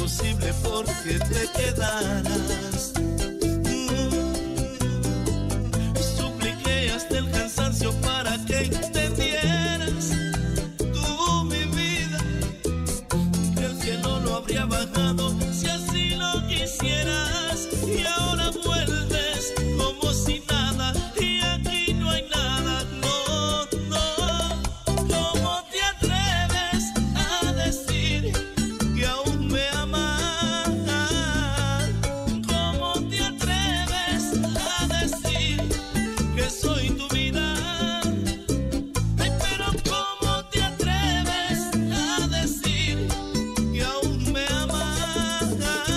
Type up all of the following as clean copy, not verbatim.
imposible porque te quedaras. Supliqué hasta el cansancio para que entendieras tú, mi vida, que el cielo no habría bajado si así lo quisieras. Y ahora vuelves como si nada y aquí no hay nada. No, no, ¿cómo te atreves a decir que aún me amas? ¿Cómo te atreves a decir que soy tu vida? Ay, pero ¿cómo te atreves a decir que aún me amas?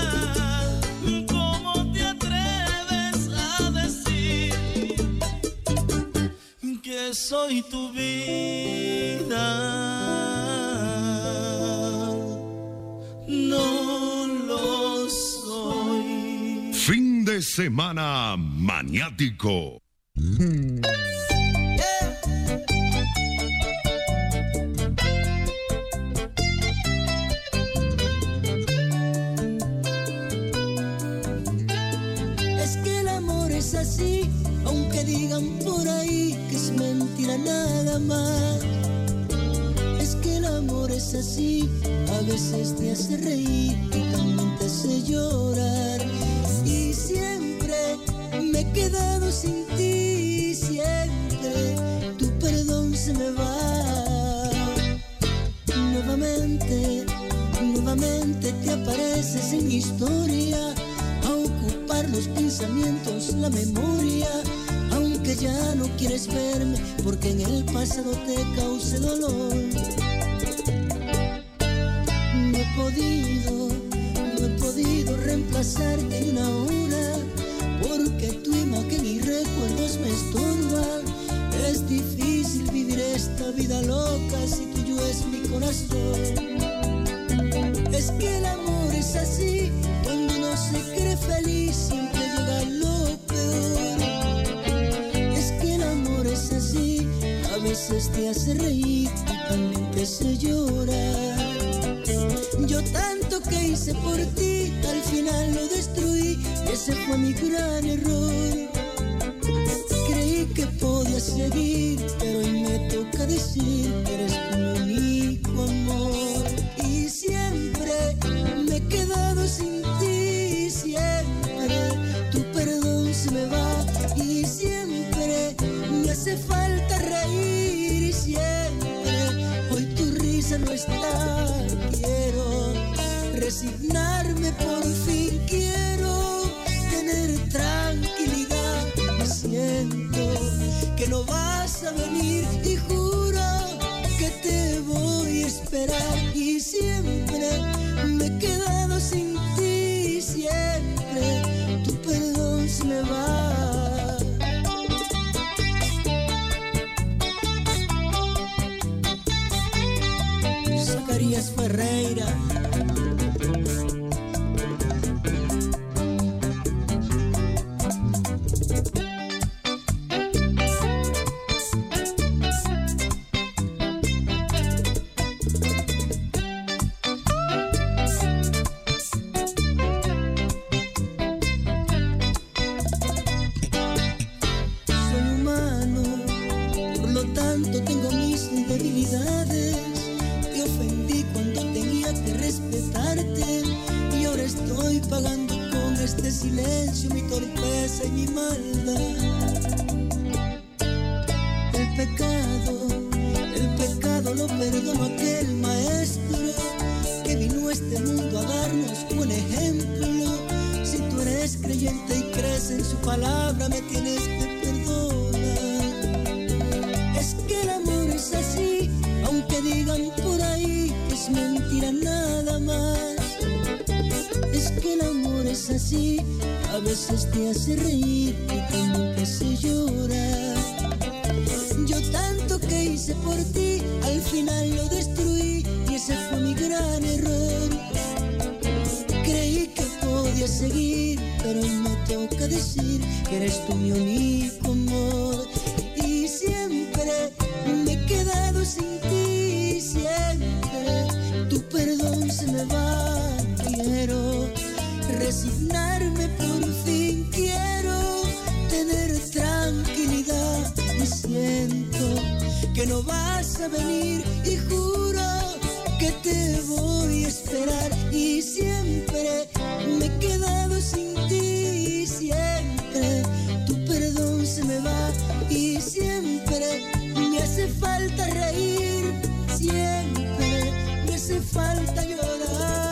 ¿Cómo te atreves a decir que soy tu vida? No lo soy. Fin de semana maniático. Es que el amor es así, aunque digan por ahí que es mentira nada más. Es que el amor es así, a veces te hace reír y también te hace llorar. Y siempre me he quedado sin ti, siempre tu perdón se me va. Nuevamente te apareces en mi historia, a ocupar los pensamientos, la memoria, aunque ya no quieres verme, porque en el pasado te causé dolor. No he podido reemplazarte ni una hora, porque tu imagen y recuerdos me estorban. Es difícil vivir esta vida loca si tuyo es mi corazón. Es que el amor es así, cuando uno se cree feliz siempre llega lo peor. Es que el amor es así, a veces te hace reír y también te hace llorar. Yo tanto que hice por ti, al final lo destruí, ese fue mi gran error. Creí que podía seguir, pero hoy me toca decir que eres mi único amor. Y siempre me he quedado sin ti, siempre tu perdón se me va. Y siempre me hace falta reír, y siempre hoy tu risa no está. Quiero resignarme, por fin quiero tener tranquilidad. Me siento que no vas a venir y juro que te voy a esperar. Y siempre me he quedado sin ti, siempre tu perdón se me va. Zacarías Ferreira. Silencio, mi torpeza y mi maldad. El pecado lo perdonó aquel maestro que vino a este mundo a darnos buen ejemplo. Si tú eres creyente y crees en su palabra, me tienes que perdonar. Es que el amor es así, aunque digan por ahí que es mentira nada más. Es que el amor es así, a veces te hace reír y también te hace llorar. Yo tanto que hice por ti, al final lo destruí y ese fue mi gran error. Creí que podía seguir, pero hoy me toca decir que eres tú mi único amor. Y siempre me he quedado sin ti, siempre tu perdón se me va. Quiero no vas a venir y juro que te voy a esperar y siempre me he quedado sin ti, siempre tu perdón se me va y siempre me hace falta reír, siempre me hace falta llorar.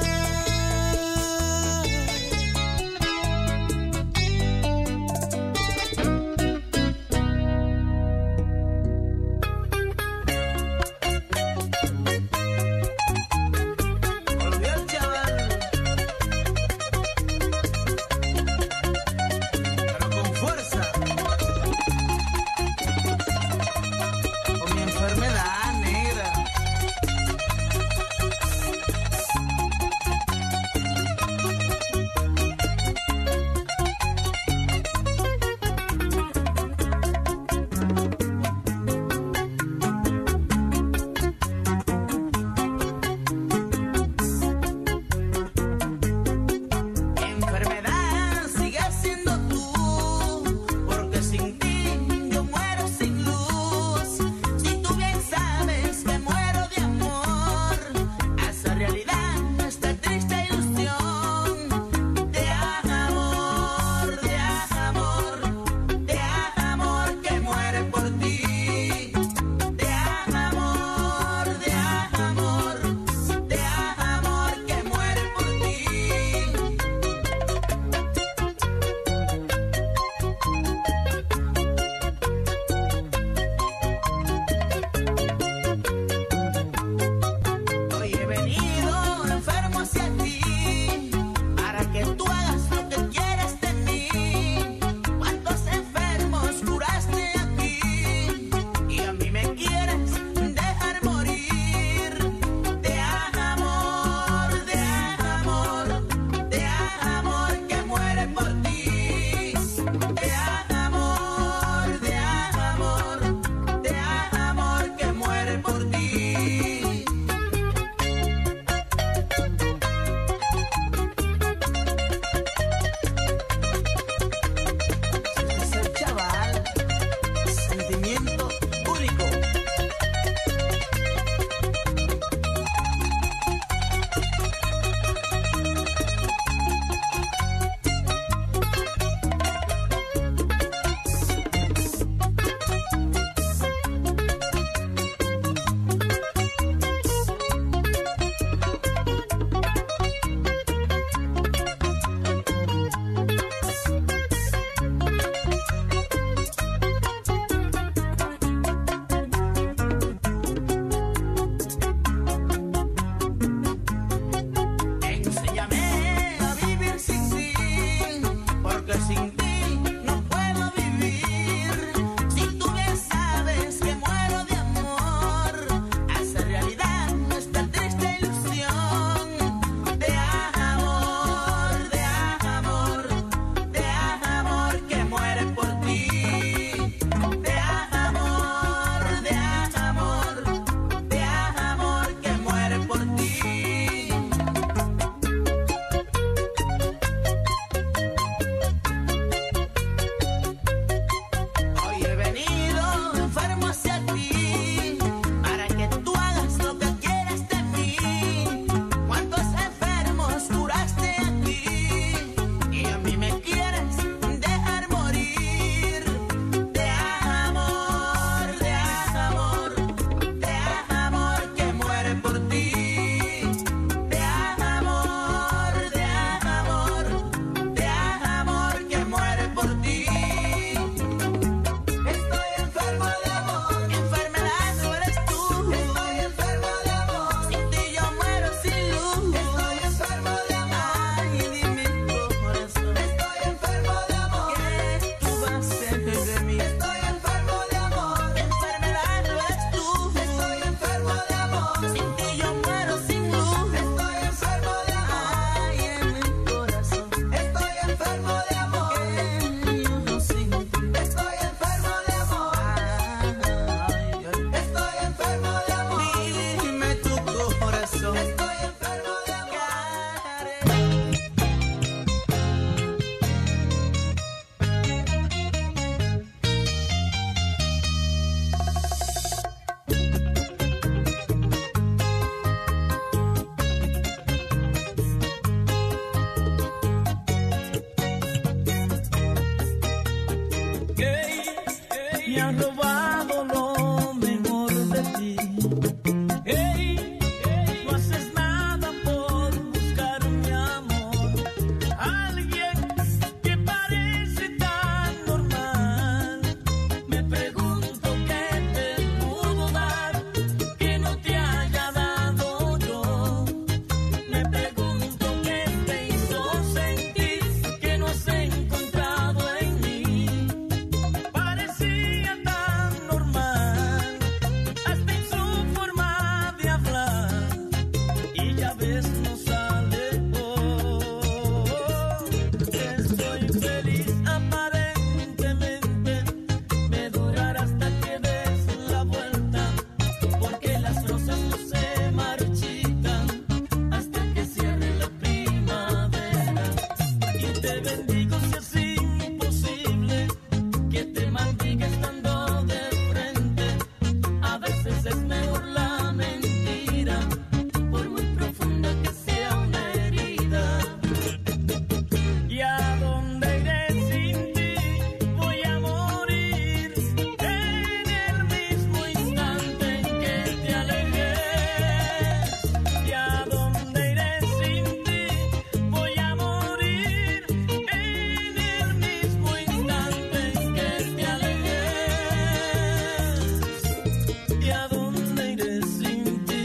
me has robado lo mejor de ti. Hey, no haces nada por buscar mi amor. Alguien que parece tan normal. Me pregunto qué te pudo dar que no te haya dado yo. Me pregunto qué te hizo sentir que no has encontrado en mí. Parecía tan normal, hasta en su forma de hablar, y ya ves no sale hoy. Estoy feliz aparentemente, me durará hasta que des la vuelta, porque las rosas no se marchitan hasta que cierre la primavera. Y te bendigo si es imposible que te maldiga estando de frente. A veces es mejor la mentira, por muy profunda que sea una herida. ¿Y a dónde iré sin ti? Voy a morir en el mismo instante en que te alejes. ¿Y a dónde iré sin ti? Voy a morir en el mismo instante en que te alejes. ¿Y a dónde iré sin ti?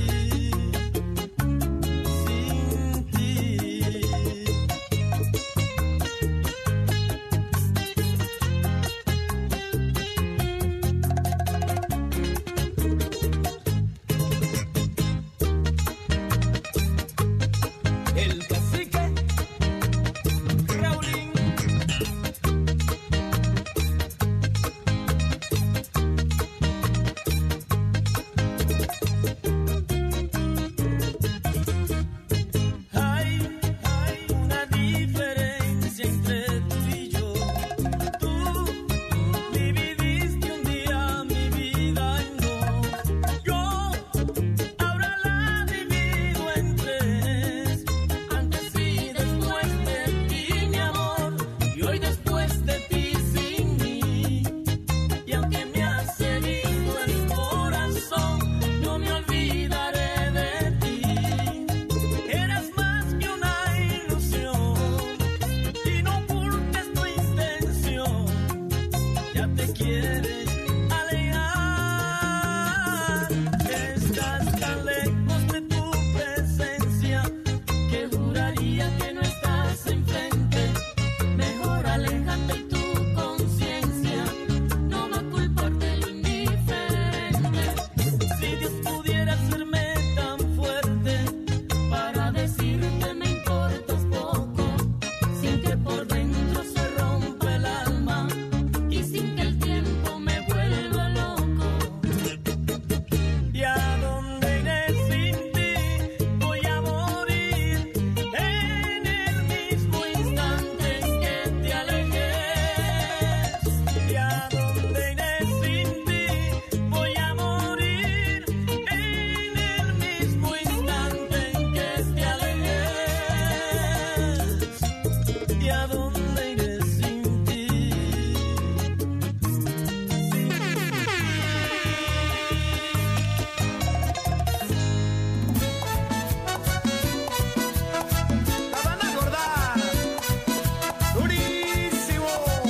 Sin ti. El cacique Raulín. Hay una diferencia entre tú y yo. Tú dividiste un día mi vida en dos. Yo ahora la divido en tres. Antes y después de ti, mi amor, y hoy después de ti sin mí. Y aunque me has herido el corazón, no me olvidaré de ti. Eras más que una ilusión y no ocultes tu intención. Ya te quieres alejar. Estás tan lejos de tu presencia que juraría que no estás enfrente. Mejor aléjate y tu conciencia no va a culpar de lo indiferente. Si Dios pudiera hacerme tan fuerte para decirte me importas poco, sin que por dentro se rompa el alma y sin que el tiempo me vuelva loco. ¿Y a dónde iré sin ti? Voy a morir en el mismo instante en que te alejes. ¿Y a dónde iré sin ti? Voy a morir en el mismo instante en que te alejes. ¿Y a dónde iré sin ti? La van a acordar, durísimo.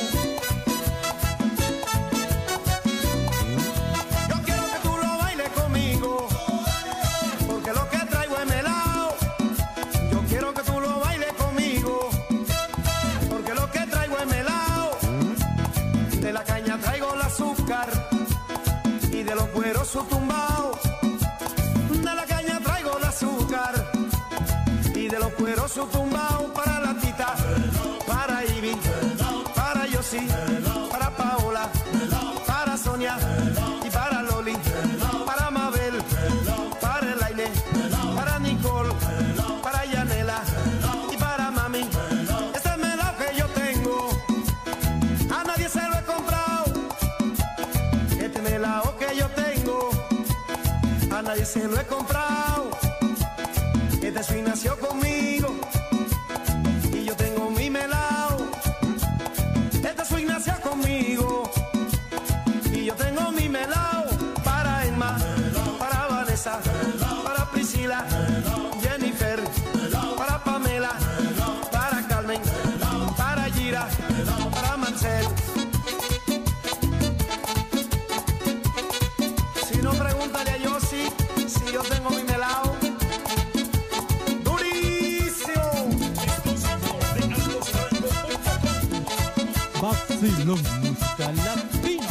Yo quiero que tú lo bailes conmigo, porque lo que traigo es melao. Yo quiero que tú lo bailes conmigo, porque lo que traigo es melao. De la caña traigo el azúcar y de los cueros su tumbao. De la caña traigo el azúcar y de los cueros su tumbao. Para la tita, para Ivy, para Yossi, para Paola, para Sonia y para Loli, para Mabel, para Elaine, para Nicole, para Yanela y para Mami. Este es melao que yo tengo, a nadie se lo he comprado. Este melao que yo tengo, a nadie se lo he comprado. Este swing nació conmigo y yo tengo mi melao. Este swing nació conmigo Vacilón Música Latina.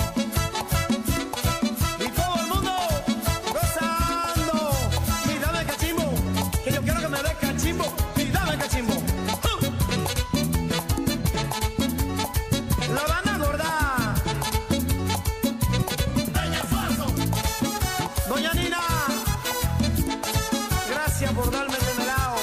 Y todo el mundo gozando. Y dame cachimbo, que yo quiero que me des cachimbo. Y dame cachimbo. La banda gorda. Doña Nina, gracias por darme el melao.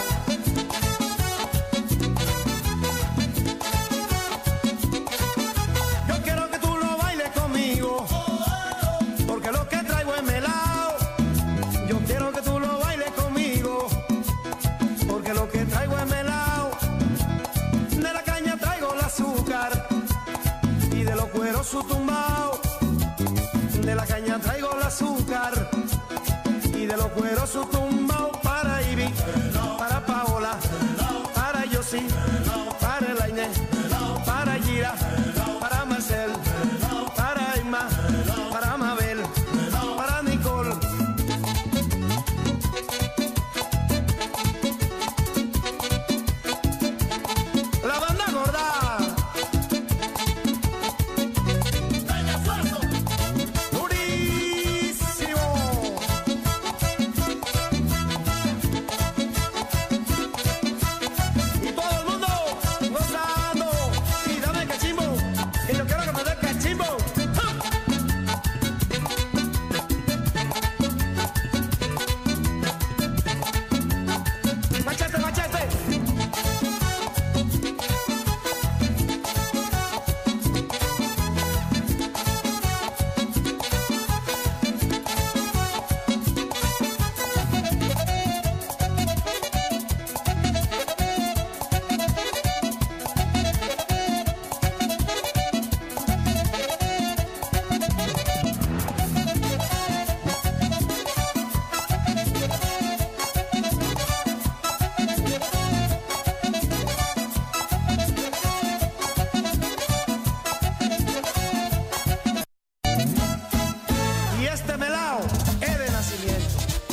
Yo quiero que tú lo bailes conmigo, porque lo que traigo es melao. Yo quiero que tú lo bailes conmigo, porque lo que traigo es melao. De la caña traigo el azúcar y de los cueros su tumbao. De la caña traigo el azúcar y de los cueros su tumbao. Para Ivy, para Paola, para Yossi, para Elaine, para Gira, para Marcel, para Emma, para Mabel, para Nicole. La banda gorda. Durísimo. Y todo el mundo gozando. Y dame cachimbo, que yo quiero que me des cachimbo. ¡Ja! Machete, machete. Y este melao es de nacimiento.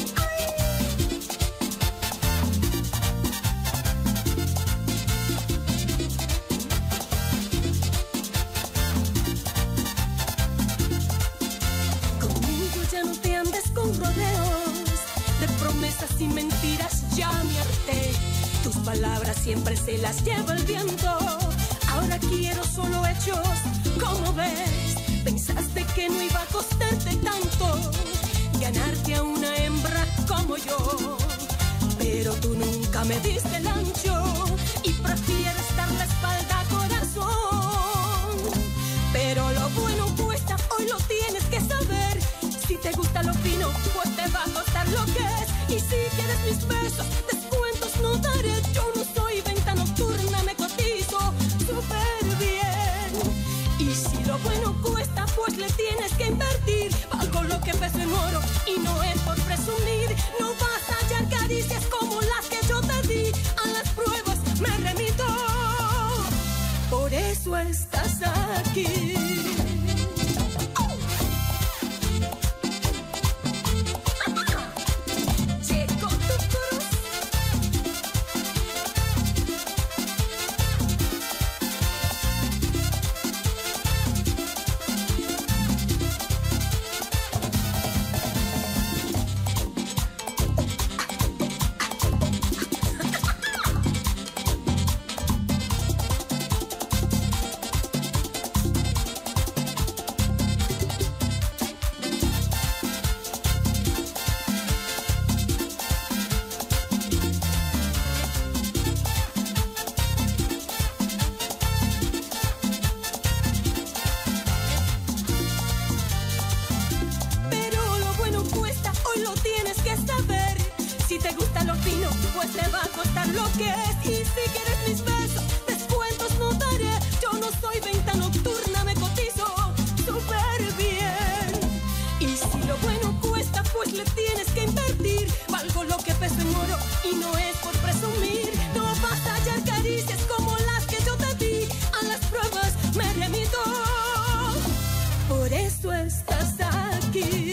Conmigo ya no te andes con rodeos, de promesas y mentiras ya me harté. Tus palabras siempre se las lleva el viento. Ahora quiero solo hechos, como ves. Pensaste que no iba a costarte tanto ganarte a una hembra como yo, pero tú nunca me diste el ancho y prefieres dar la espalda, corazón. Pero lo bueno cuesta, hoy lo tienes que saber. Si te gusta lo fino, pues te va a costar lo que es. Y si quieres mis besos, descuentos no daré. Yo no soy venta nocturna, me cotizo súper bien. Y si lo bueno cuesta, pues le tienes que invertir. Valgo lo que peso en oro y no es por presumir. No vas a hallar caricias como las que yo te di. A las pruebas me remito, por eso estás aquí. Checo tu cruz. Pero lo bueno cuesta, hoy lo tienes que saber. Si te gusta lo fino, pues te va a costar lo que es. Y si quieres mis besos, descuentos no daré. Yo no soy venta nocturna, me cotizo súper bien. Y si lo bueno cuesta, pues le tienes que invertir. Valgo lo que peso en oro y no es por presumir. No vas a hallar caricias como las que yo te di. A las pruebas me remito, por eso estás aquí.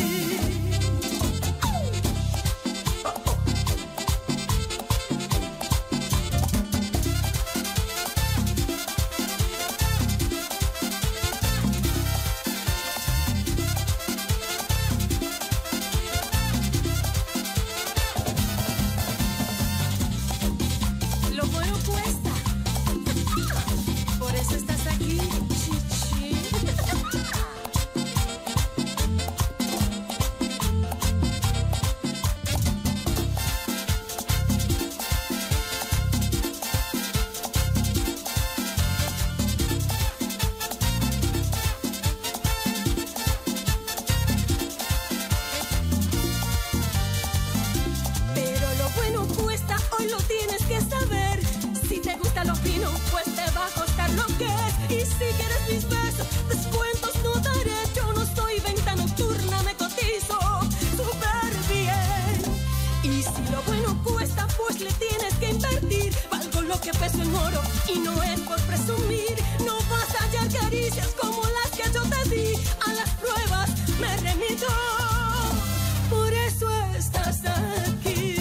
y no es por presumir. No vas a hallar caricias como las que yo te di. A las pruebas me remito, por eso estás aquí.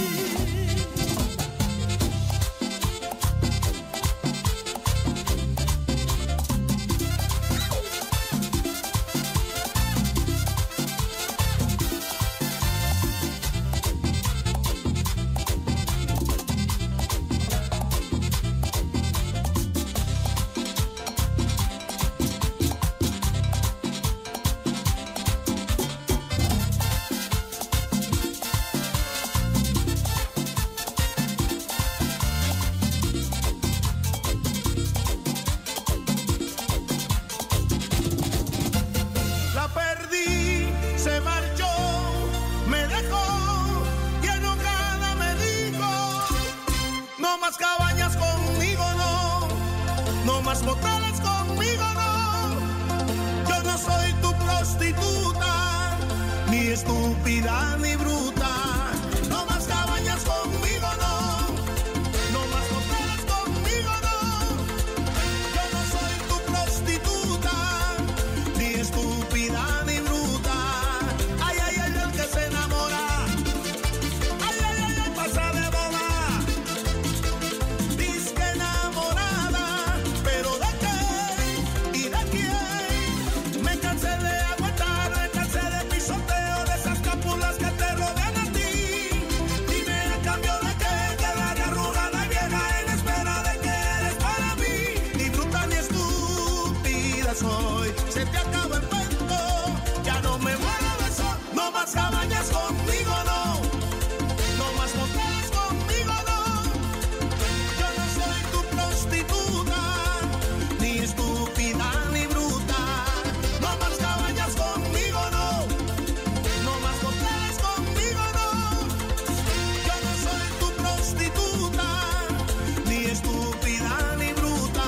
Moteles conmigo no, yo no soy tu prostituta, ni estúpida ni bruta. No más cabañas conmigo no, no más moteles conmigo no, yo no soy tu prostituta, ni estúpida ni bruta. Ay, ay, ay, el que se enamora, ay, ay, ay, ay, pasa de boda. Disque enamorada, pero ¿de qué? ¿Y de quién? Me cansé de aguantar, me cansé de pisoteo, de esas cápulas que te rodean a ti. Dime a cambio de qué quedaré arrugada y vieja en espera de que eres para mí. Ni bruta ni estúpida soy, se te acaba el cuento, ya no me muero de eso. No más cabañas conmigo, no, no más moteles conmigo, no. Yo no soy tu prostituta, ni estúpida ni bruta. No más cabañas conmigo, no, no más moteles conmigo, no. Yo no soy tu prostituta, ni estúpida ni bruta.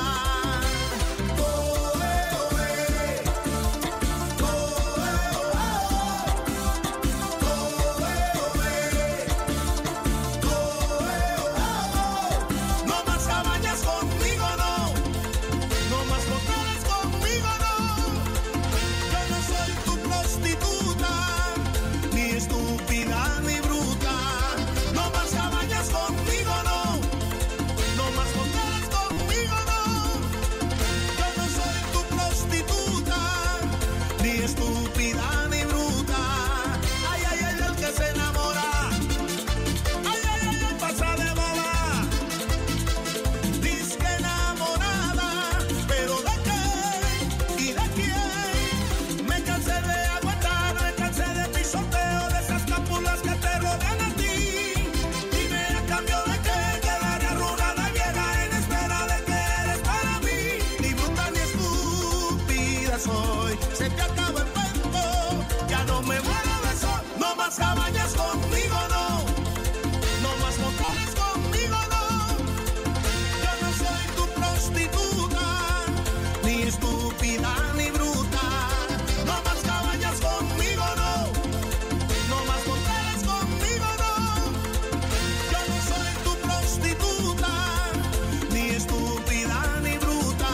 No más cabañas conmigo, no, no más moteles conmigo, no. Yo no soy tu prostituta, ni estúpida ni bruta. No más cabañas conmigo, no, no más moteles conmigo, no. Yo no soy tu prostituta, ni estúpida ni bruta. Ay, ay, ay, el que se enamora, ay, ay, ay, ay, pasa de boda. Disque enamorada, pero ¿de qué? ¿Y de quién? Me cansé de aguantar, me cansé de pisoteo, de esas cápulas que te rodean a ti. Dime a cambio de qué quedaré arrugada y vieja en espera de que eres para mí. Ni bruta ni estúpida soy, se te acaba el cuento, ya no me muero de eso. No más cabañas conmigo, no, no más moteles conmigo, no. Yo no soy tu prostituta, ni estúpida ni bruta. No más cabañas conmigo, no, no más moteles conmigo, no. Yo no soy tu prostituta, ni estúpida ni bruta.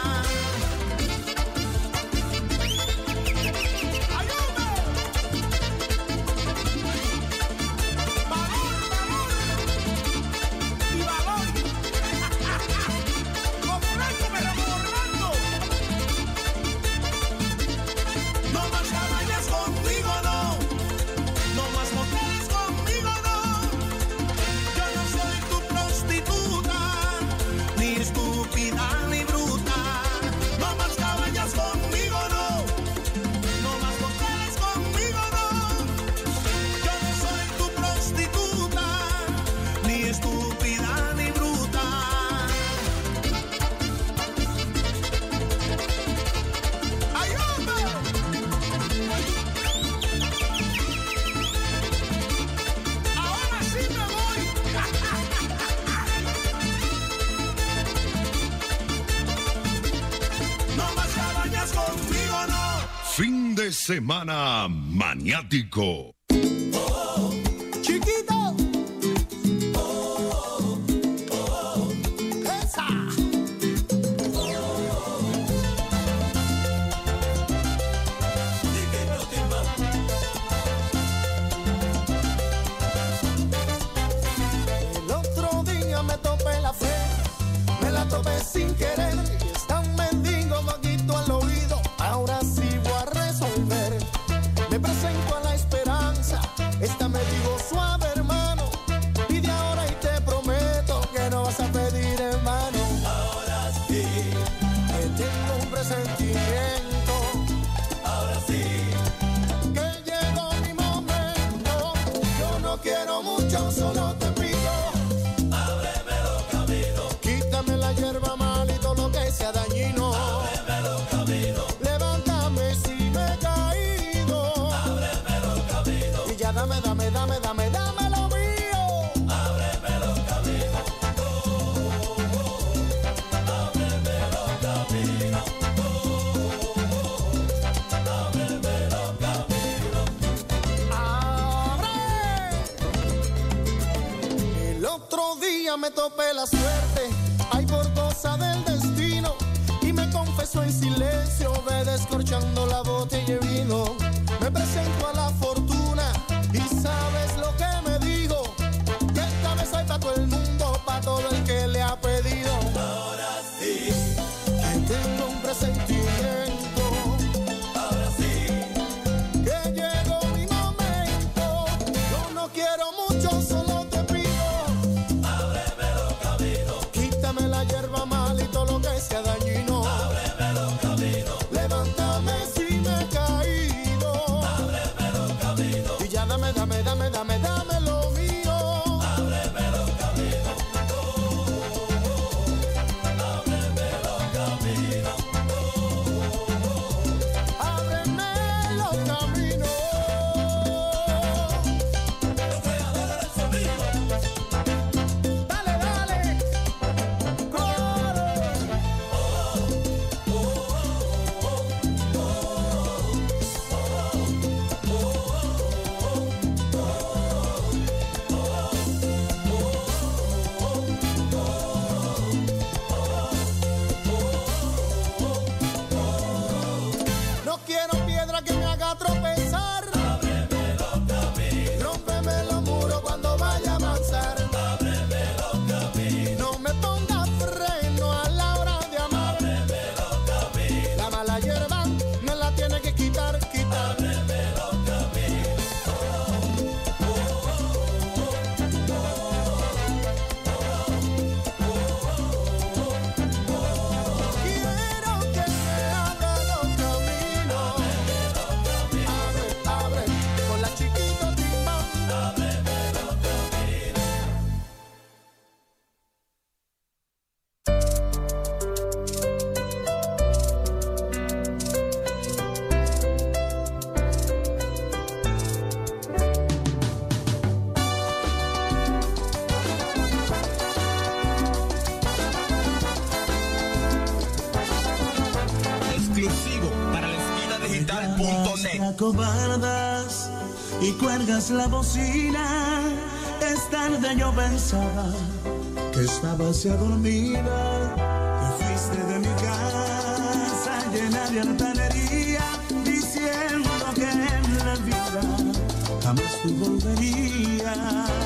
¡Ayúdame! ¡Valor, valor! ¡Y valor! ¡Como blanco me remordando! No más cabañas conmigo, no, no más moteles conmigo, no. Yo no soy tu prostituta, ni estúpida ni bruta. No más cabañas conmigo, no, no más moteles conmigo, no. Yo no soy tu prostituta, ni estúpida ni bruta. ¡Ayúdame! Ahora sí me voy. No más cabañas conmigo, no. Fin de semana maniático. Chiquito. Esa. día me topé la suerte, ay, por cosa del destino, y me confesó en silencio, ve descorchando la botella de vino. Me presento a la fortuna y sabes lo que me dijo, que esta vez hay para todo el mundo, para todo el que le ha pedido. Ahora sí, que tengo un presentimiento, ahora sí, que llegó mi momento. Yo no quiero mucho, solo te pido, ábreme los caminos, quítame la hierba mal y todo lo que sea dañino. ábreme los caminos, Levántame si me he caído, ábreme los caminos, y ya dame lo mío. ábreme los caminos, ábreme los caminos, Ábreme los caminos. los creadores del sonido. Dale, dale. Coro. No quiero piedra que me haga tropezar. Ábreme los caminos, Rómpeme los muros cuando vaya a avanzar. ábreme los caminos, No me ponga freno a la hora de amar. ábreme los caminos, La mala hierba me la tiene que quitar. ábreme los caminos. Quiero que me haga los caminos. Abre, con la chiquita timbán. Exclusivo para la esquinadigital.net. Te acobardas y cuelgas la bocina. Es tarde, yo pensaba que estabas ya dormida. Te fuiste de mi casa llena de altanería, diciendo que en la vida jamás tú volverías.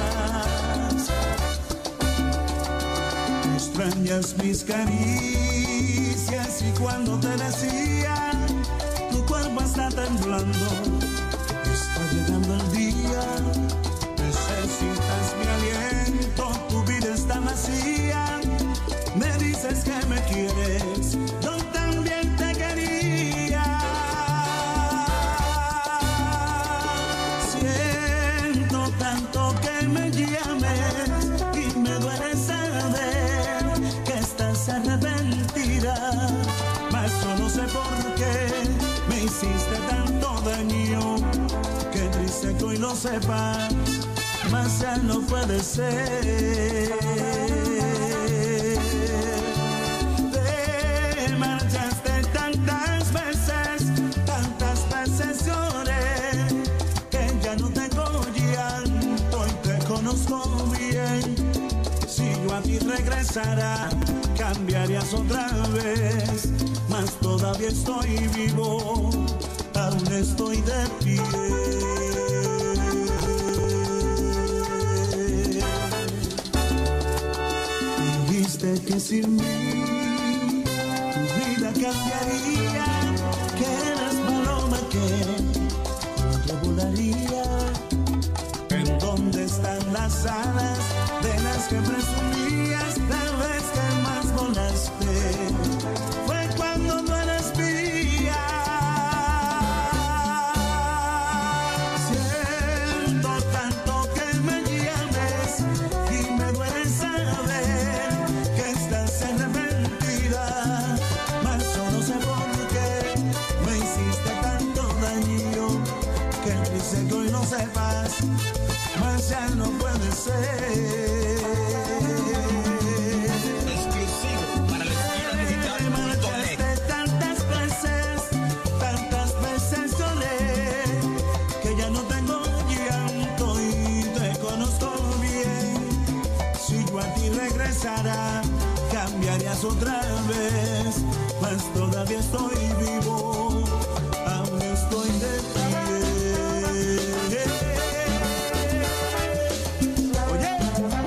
Extrañas mis caricias y cuando te decía tu cuerpo está temblando, está llegando el día, necesitas mi aliento, tu vida está vacía, me dices que me quieres, yo también te quería. Siento tanto que me llames y me duele saber que estás arrepentida, mas solo sé por qué me hiciste tanto daño. Qué triste que hoy lo sepas, mas ya no puede ser. Te marchaste tantas veces lloré, que ya no tengo llanto y te conozco bien. Si yo a ti regresara, cambiarías otra vez, mas todavía estoy vivo, aún estoy de pie. Dijiste que sin mí tu vida cambiaría, que eras paloma que yo volaría. ¿En dónde están las alas de las que presumías? La vez que más volaste fue cuando no eras mía. Siento tanto que me llames y me duele saber que estás arrepentida, mas solo sé por qué me hiciste tanto daño. Que triste que hoy no sepas, mas ya no puede ser. regresara, cambiarías otra vez, pues todavía estoy vivo, aún estoy de pie. Oye,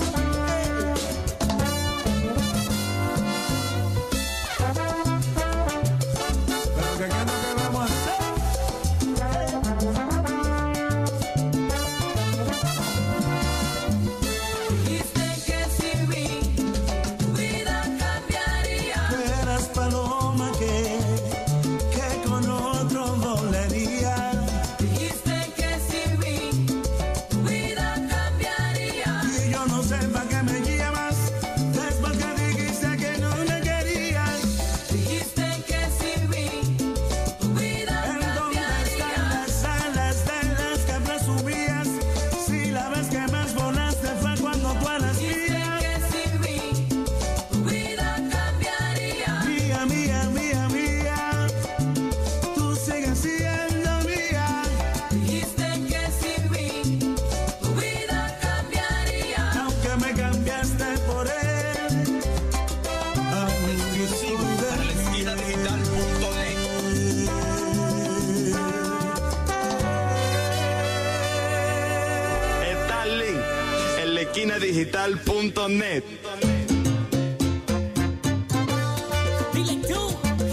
pero ¿qué es lo que vamos a hacer? Dijiste que sin mí tu vida cambiaría. Eras paloma que con otro volaría. Dijiste que sin mí tu vida cambiaría. Y yo no sé para qué me llamas, después que dijiste que no me querías. Dijiste que sin mí tu vida ¿En dónde están cambiaría. las alas de las que presumías? Si la vez que más volaste fue cuando tú eras Dijiste mía. que sin mí tu vida cambiaría. Mía, mía, mía, mía, tú sigues siendo mía. Dijiste que sin mí tu vida cambiaría. Aunque me cambiaste por él, aún Exclusivo estoy para la de esquina digital.net. Starlink en la esquina digital.net. Dile tú.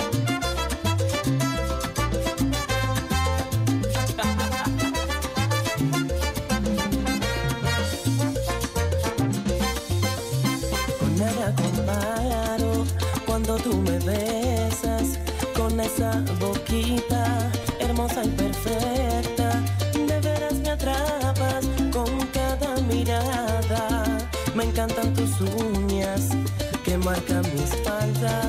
Con nada comparo cuando tú me besas con esa boquita hermosa y perfecta. De veras me atrapas con cada mirada. Me encantan tus uñas que marcan mi espalda.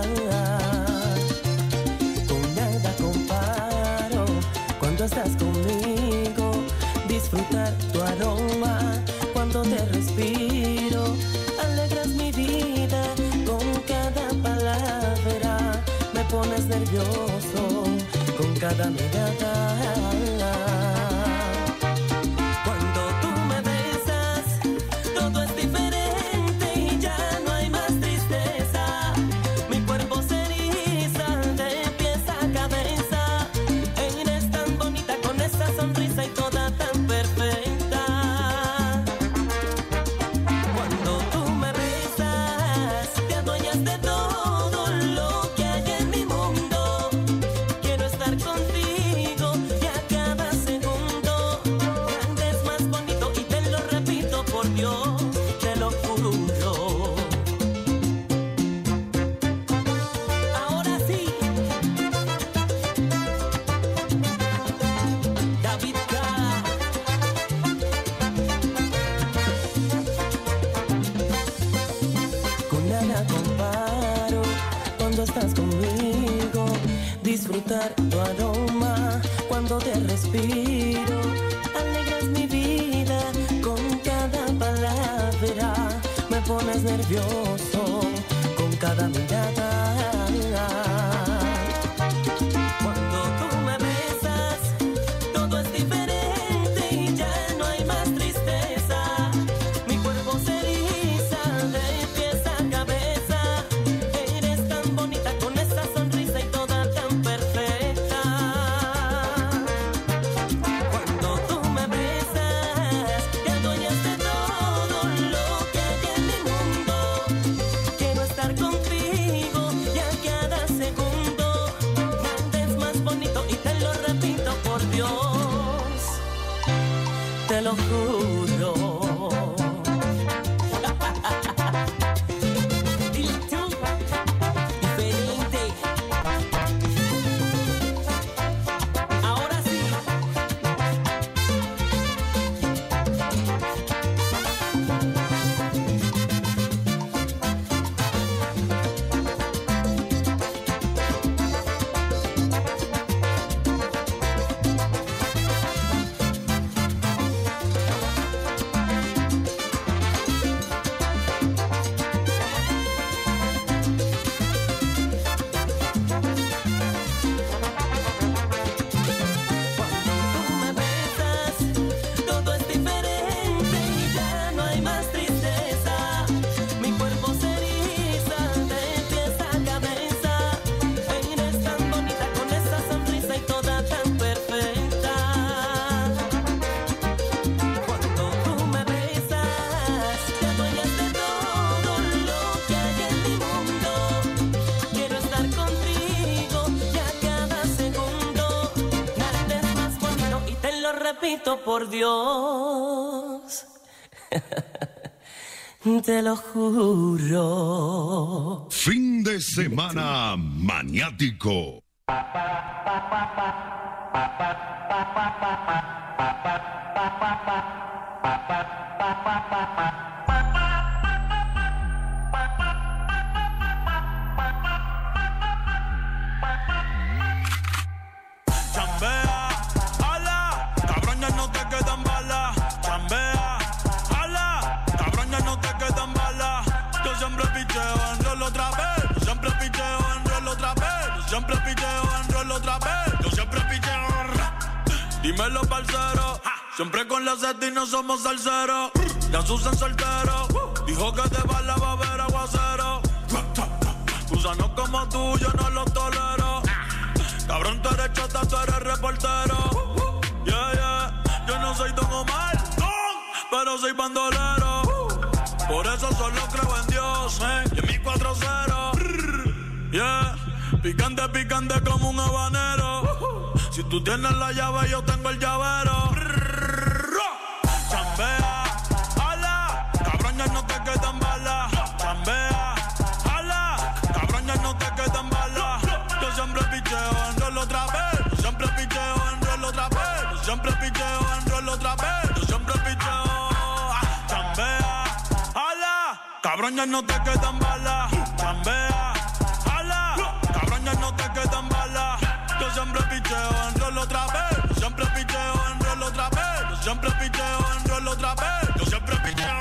Con nada comparo cuando estás conmigo. Disfrutar tu aroma cuando te respiro. Alegras mi vida con cada palabra. Me pones nervioso con cada mirada. Cuando tú me besas, todo es diferente y ya no hay más tristeza. Mi cuerpo se eriza de pies a cabeza. Eres tan bonita con esa sonrisa y toda tan perfecta. Cuando tú me besas, te adueñas de todo lo que hay en mi mundo. Quiero estar contigo y a cada segundo. Andes más bonito y te lo repito por Dios, te lo juro. Ahora sí, David K. Con nada comparo cuando estás conmigo. Disfrutar tu aroma cuando te respiro. Alegras mi vida con cada palabra. Me pones nervioso con cada mirada. Cuando tú me besas, todo es diferente y ya no hay más tristeza. Mi cuerpo se eriza de pies a cabeza. Eres tan bonita con esa sonrisa y toda tan perfecta. Cuando tú me besas, te adueñas de todo lo que hay en mi mundo. Quiero estar contigo y a cada segundo. Andes más bonito y te lo repito por Dios, te lo juro. Dile tú, diferente. Ahora sí. repito por Dios. Te lo juro. Fin de semana maniático. Chambea, ala, cabrón, ya no te quedan balas. Chambea, ala, cabrón, ya no te quedan balas. Yo siempre picheo en rol otra vez. Yo siempre picheo en rol otra vez. Yo siempre picheo en rol otra vez. Yo siempre picheo. Dímelo, parcero. Siempre con la seta y no somos salseros. Ya Susan soltero. Dijo que de bala va a haber aguacero. Gusanos como tú, yo no los tolero. Cabrón, tú eres chota, tú eres reportero. Yeah, yeah. Yo no soy Don Omar, pero soy bandolero. Por eso solo creo en Dios, y en mi 4-0. Yeah. Picante, picante como un habanero. Si tú tienes la llave, yo tengo el llavero. Chambea, ala, cabrón, ya no te quedan balas. Chambea, ala, cabrón, ya no te quedan balas. Yo siempre picheo en rol otra vez. Yo siempre picheo en rol otra vez. Yo siempre picheo en rol otra vez. Yo siempre picheo. Chambea, ala, cabrón, ya no te quedan balas. Chambea, ala, cabrón, ya no te quedan balas. Yo siempre picheo en rol otra vez. Yo siempre picheo en rol otra vez. Yo siempre picheo en rol otra vez. Yo siempre picheo.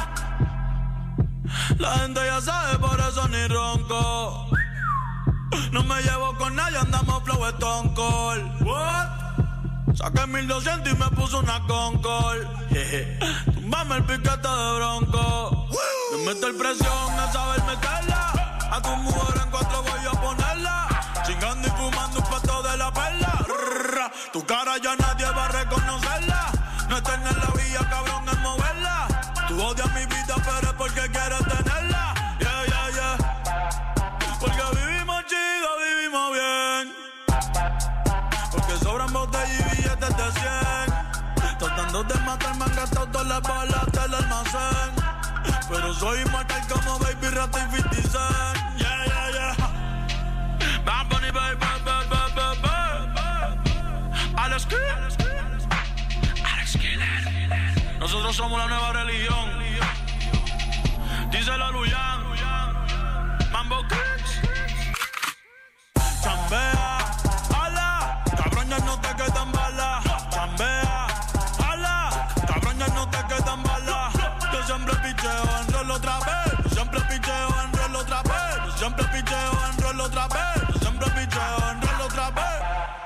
La gente ya sabe, por eso ni ronco. No me llevo con nadie, andamos flow Stone Cold. What? Saqué 1200 y me puso una Concord. Tumbame el piquete de bronco. Me meto el presión a saber meterla. A tu mujer en 4 voy a ponerla. Chingando y fumando un pato de la perla. Tu cara ya nadie va a reconocerla. No estar en la vía, cabrón, es moverla. Tú odias mi vida, pero es porque quieres tenerla. Yeah, yeah, yeah. Porque vivimos chido, vivimos bien. Porque sobran botellas y billetes de 100. Tratando de matar, me han gastado todas las balas del almacén. Pero soy inmortal como Baby Rata y 50 Cent. Yeah, yeah, yeah. Bad Bunny, baby, baby, baby, baby. Alex Killer. Nosotros somos la nueva religión. Díselo a Luyan. Mambo Kicks. Chambea, ala, cabrón, ya no te quedan balas. Chambea, ala, cabrón, ya no te quedan balas. Yo siempre picheo en rol otra vez. Yo siempre picheo en rol otra vez. Yo siempre picheo en rol otra vez. Yo siempre picheo en rol otra vez.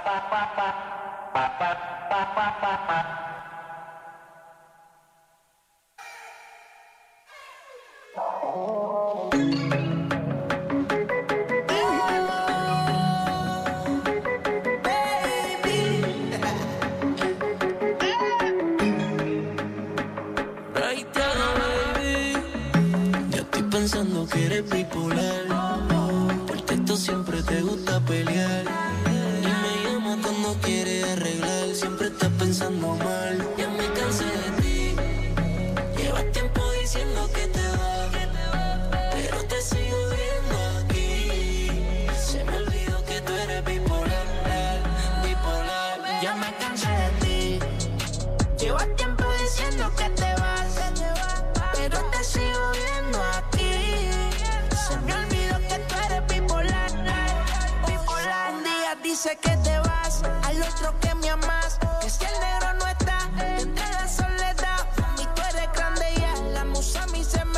Pensando que eres bipolar. Por texto siempre te gusta pelear. Y me llamas cuando quieres arreglar. Siempre estás pensando mal. Ya me cansé de ti. Llevas tiempo diciendo que te vas, pero te sigo viendo aquí. Se me olvidó que tú eres bipolar, bipolar. Ya me cansé de ti. Llevas tiempo diciendo que te vas, pero te sigo viendo aquí. Se me olvidó que tú eres bipolar, bipolar. Un día dice que te vas, al otro que me amas. Que si el negro no está, entre la soledad. Mami, tú eres grande ya, la musa a mí se me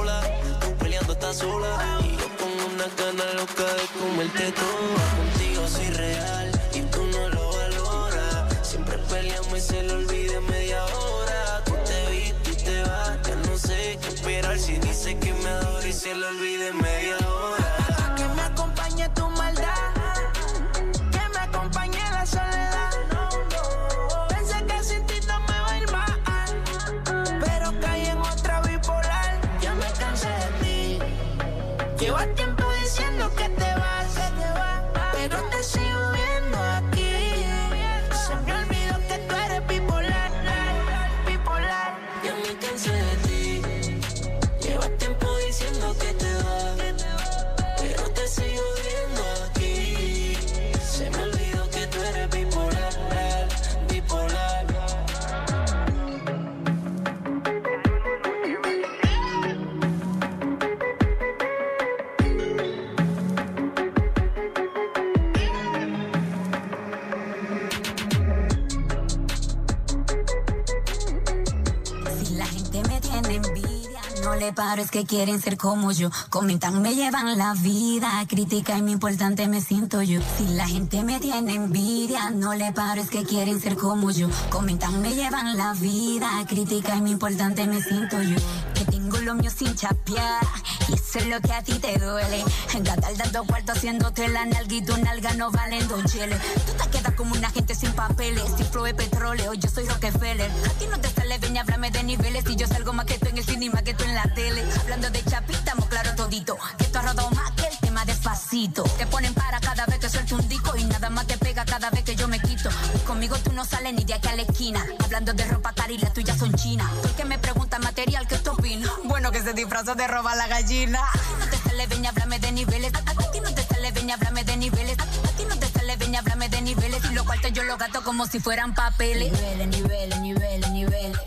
sola, tú peleando estás sola. Y yo con una gana loca de comerte toda. Contigo soy real y tú no lo valoras. Siempre peleamos y se lo olvida en media hora. Tú te viste y te vas, ya no sé qué esperar. Si dice que me adora y se lo olvida en media hora. Que me acompañe tu maldad, que me acompañe la soledad. Pensé que sin ti no me va a ir mal, pero caí en otra bipolar. Ya me cansé de ti. Llevo tiempo diciendo que te vas, pero te sigo viendo aquí. Se me olvidó que tú eres bipolar, bipolar. Ya me cansé de ti. Llevo tiempo diciendo que te vas, pero te sigo viendo aquí. Se me olvidó que tú eres bipolar, bipolar. Si la gente me tiene envidia, no le paro, es que quieren ser como yo. Comentan, me llevan la vida, crítica y mi importante me siento yo. Si la gente me tiene envidia, no le paro, es que quieren ser como yo. Comentan, me llevan la vida, crítica y mi importante me siento yo. Que tengo lo mío sin chapear, y eso es lo que a ti te duele. Gastar dando cuarto haciéndote la nalga y tu nalga no valen dos cheles. Tú te quedas como una gente sin papeles, sin flow de petróleo, yo soy Rockefeller. A ti no te sale bien, háblame de niveles, y yo salgo más que tú en el cine y más que tú en la tele. Hablando de chapita, estamos claro todito, que tú has rodado más que el tema Despacito. Te ponen para cada vez que suelto un disco y nada más te pega cada vez que yo me quito. Conmigo tú no sales ni de aquí a la esquina, hablando de ropa cara y las tuyas son chinas. Porque me pregunta material, ¿qué tú opinas? Bueno, que se disfrazó de robar la gallina. A ti no te sale bien, háblame de niveles. A ti no te sale bien, háblame de niveles. A ti no te sale bien, háblame de niveles. Y los cuartos yo los gasto como si fueran papeles. Niveles, niveles, niveles, niveles.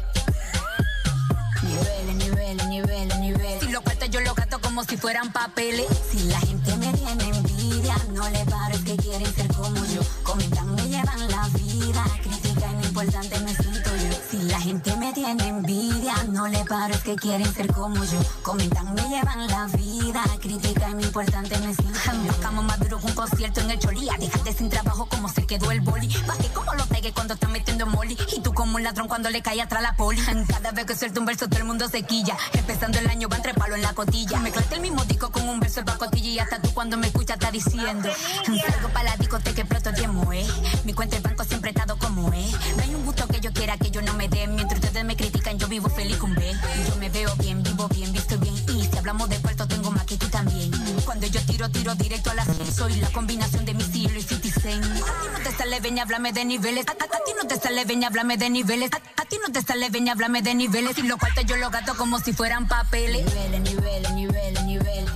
Niveles, niveles, niveles, niveles. Si los cuartos yo los gasto como si fueran papeles. Si la gente me tiene envidia, no le paro, es que quieren ser como yo. Comentan, me llevan la vida, crítica y mi importante me siento yo. Si la gente me tiene envidia, no le paro, es que quieren ser como yo. Comentan, me llevan la vida, crítica y mi importante me siento yo. Bajamos más duro que un concierto en el Cholía. Déjate sin trabajo como se quedó el boli. Bajé como lo pegué cuando está metiendo molly. Y tú como un ladrón cuando le cae atrás la poli. Cada vez que suelto un verso todo el mundo se quilla. Empezando el año van tres palos en la cotilla. Mezclaste el mismo disco con un verso el pacotilla. Y hasta tú cuando me escuchas está diciendo, salgo para la discoteca que exploto tiempo, mi cuenta el banco siempre he estado como es. No hay un gusto que yo quiera que yo no me dé. Mientras ustedes me critican yo vivo feliz con B. Yo me veo bien, vivo bien, visto bien. Y si hablamos de puerto tengo más que tú también. Cuando yo tiro directo a la 100. Soy la combinación de mi estilo y 50 Cent. A ti no te sale bien, háblame de niveles. A ti no te sale bien, háblame de niveles. A ti no te sale bien, háblame de niveles. Y los cuartos yo los gasto como si fueran papeles. Niveles, niveles, niveles, niveles.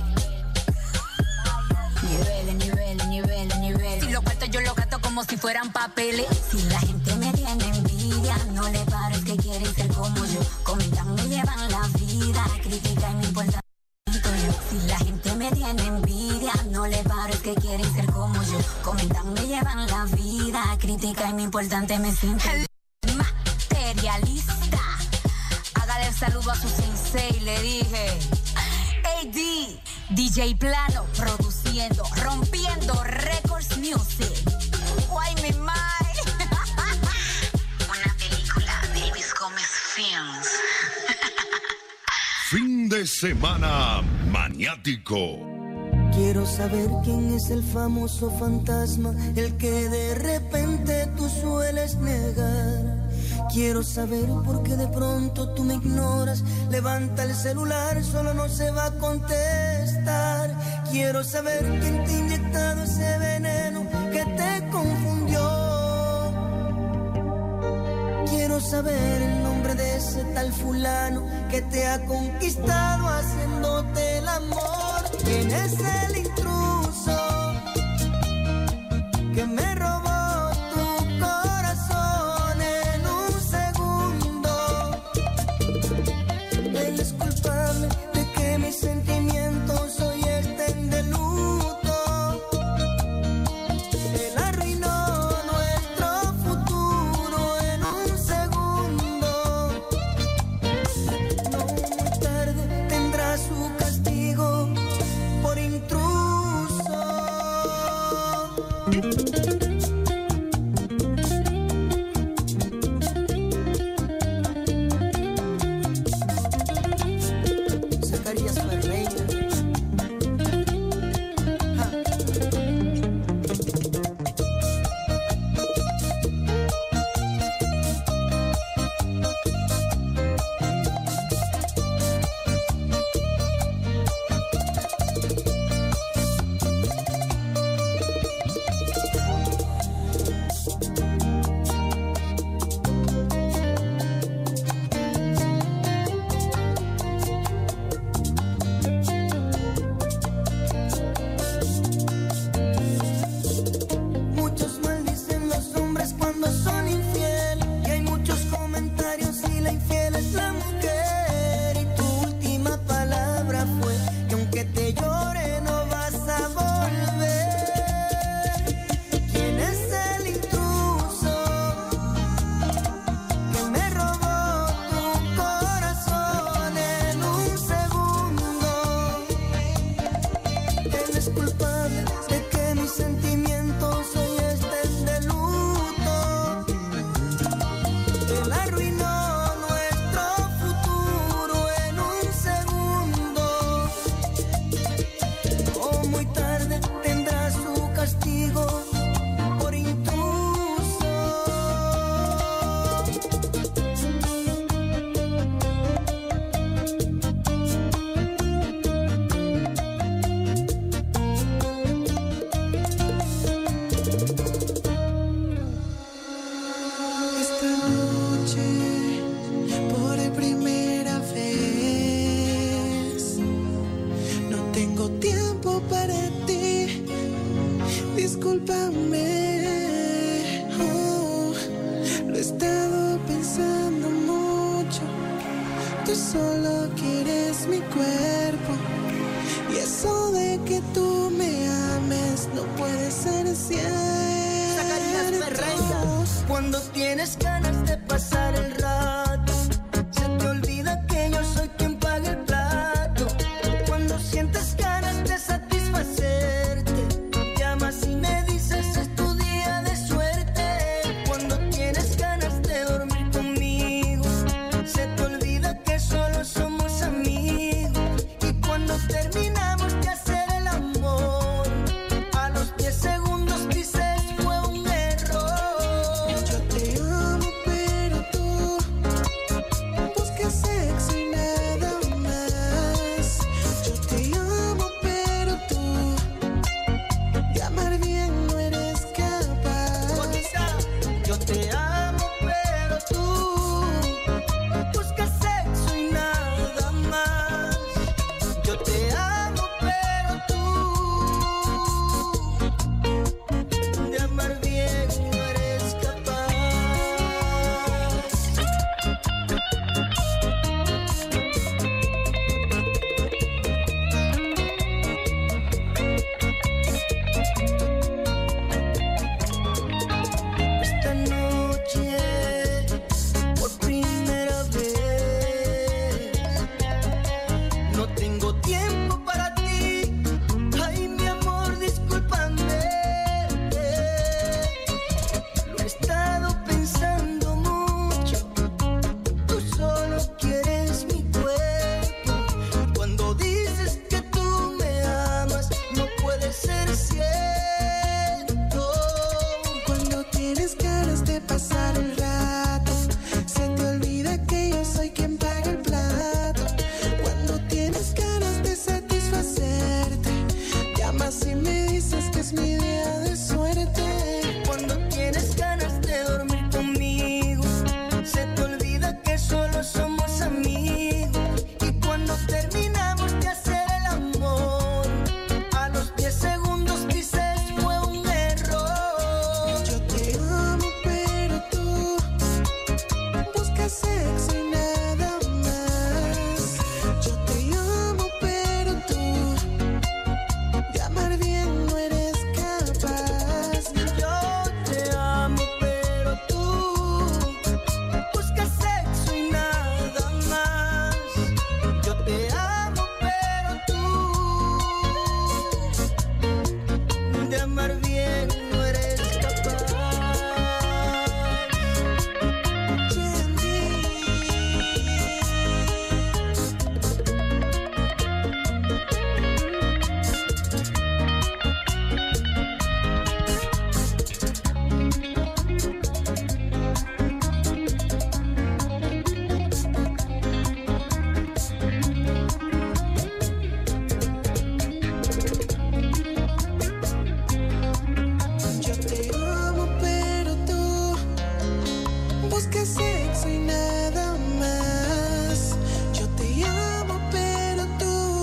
Niveles, niveles, niveles, niveles. Si los cuartos yo los gasto como si fueran papeles. Si la gente me tiene envidia, no le paro, es que quieren ser como yo. Comentan, me llevan la vida, crítica y me importa yo. Si la gente me tiene envidia, no le paro, es que quieren ser como yo. Comentan, me llevan la vida, crítica y me importante me siento yo. Materialista, hágale el saludo a su sensei, le dije. AD, DJ Plano, produciendo, rompiendo Records Music. Guay, mi mai. Una película de Luis Gómez Films. Fin de semana maniático. Quiero saber quién es el famoso fantasma, el que de repente tú sueles negar. Quiero saber por qué de pronto tú me ignoras. Levanta el celular, solo no se va a contestar. Quiero saber quién te ha inyectado ese veneno que te confundió. Quiero saber el nombre de ese tal fulano que te ha conquistado haciéndote el amor. ¿Quién es el intruso que me robó tu corazón en un segundo? Él es culpable de que mis sentimientos hoy estén de luto. Él arruinó nuestro futuro en un segundo. No muy tarde tendrá discúlpame. Oh, lo he estado pensando mucho. Tú solo quieres mi cuerpo. Y eso de que tú me ames no puede ser cierto. Cuando tienes ganas de pasar el rato, se te olvida que yo soy quien paga el plato. Cuando sientes ganas de satisfacerte, llamas y me dices es tu día de suerte. Cuando tienes ganas de dormir conmigo, se te olvida que solo somos amigos. Y cuando terminamos de hacer el amor, a los 10 segundos dices fue un error. Yo te amo pero tú buscas sexo y nada más. Yo te amo pero tú de amar bien no eres capaz. Yo te amo pero tú buscas sexo y nada más. Yo te amo pero tú de amar bien no eres capaz. Esta noche, por primera vez, no tengo tiempo para ti. Ay, mi amor, discúlpame. Lo he estado pensando mucho. Tú solo quieres mi cuerpo. Cuando dices que tú me amas, no puede ser cierto. Cuando tienes ganas de pasar el rato, se te olvida que yo soy quien paga el plato. Cuando tienes ganas de satisfacerte, llamas y me dices que es mi día de suerte. Cuando tienes ganas de dormir conmigo, se te olvida que solo somos amigos. Y cuando terminamos de hacer el amor, a los 10 segundos dices fue un error. Yo te amo pero tú buscas sexo y nada más. Yo te amo pero tú de amar bien no eres capaz. Yo te amo pero tú buscas sexo y nada más. Yo te amo pero tú de amar bien no eres capaz. Yo te amo pero tú buscas sexo y nada más. Yo te amo pero tú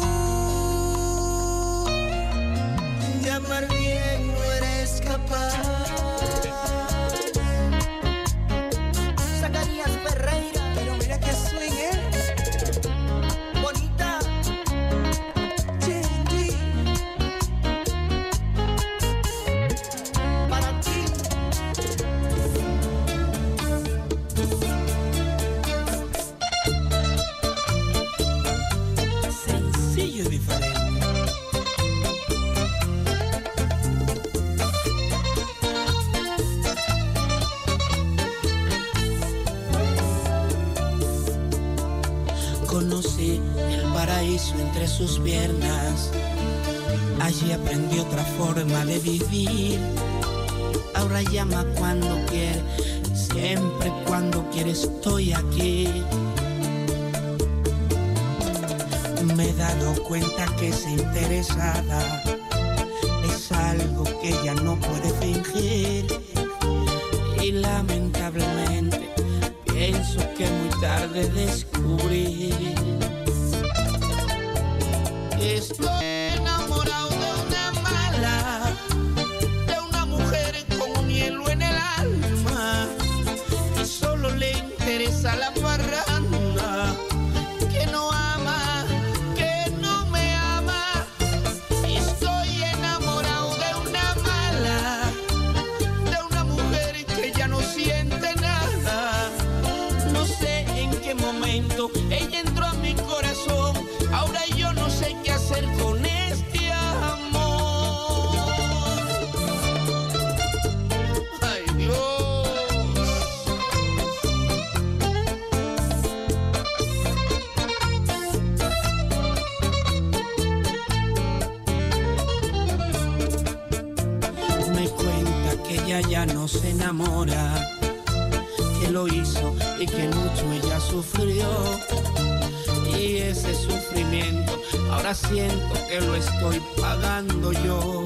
de amar bien no eres capaz. Zacarías Ferreira, pero mira que swing, bonita. Yendi, para ti. Sencillo y diferente. Conocí el paraíso entre sus piernas. Allí aprendí otra forma de vivir. Ahora llama cuando quiere, siempre cuando quiere estoy aquí. Me he dado cuenta que es interesada. Es algo que ella no puede fingir. Y lamentablemente pienso que muy tarde descubrí. Estoy enamorado de una mala, de una mujer ella no se enamora, que lo hizo y que mucho ella sufrió. Y ese sufrimiento ahora siento que lo estoy pagando yo.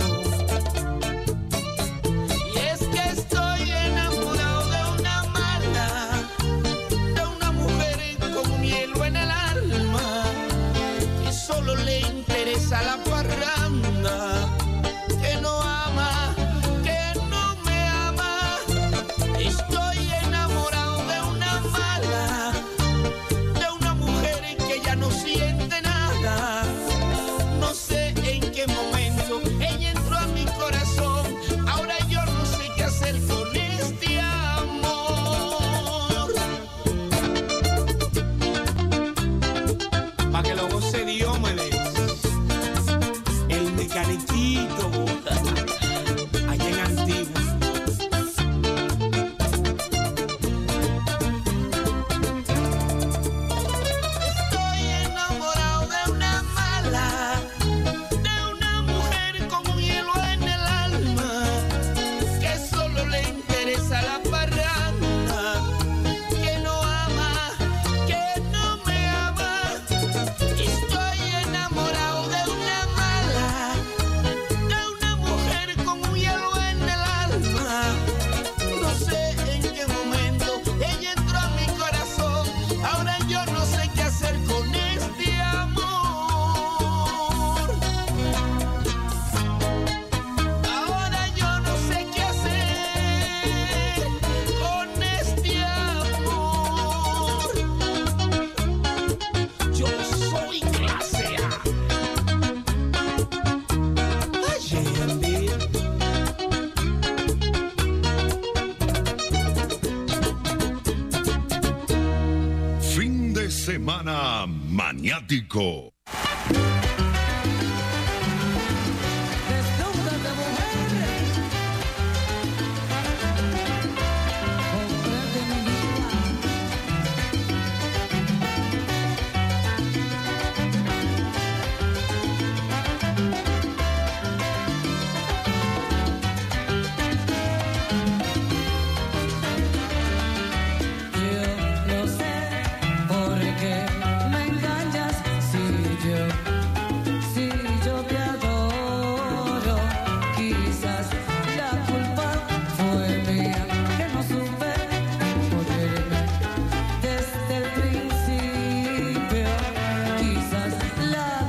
Y es que estoy enamorado de una mala, de una mujer con hielo en el alma, que solo le interesa la parranda, que no ama, que no me ama. Estoy enamorado de una mala, de una mujer que ya no siente nada. No sé en qué momento ella entró a mi corazón. Ahora yo no sé qué hacer con este amor. Pa' que lo goce Diomedes, el mecaniquito, allá en Antigua. Estoy enamorado de una mala, de una mujer con hielo en el alma, que solo le interesa la parranda, que no ama, que no me ama. Estoy enamorado de una mala, de una mujer con hielo en el alma. No sé en qué momento ella entró a mi corazón. Ahora yo no sé qué hacer con este amor. Ahora yo no sé qué hacer con este amor. Yo soy clase A. Ay, Andy. Fin de semana maniático.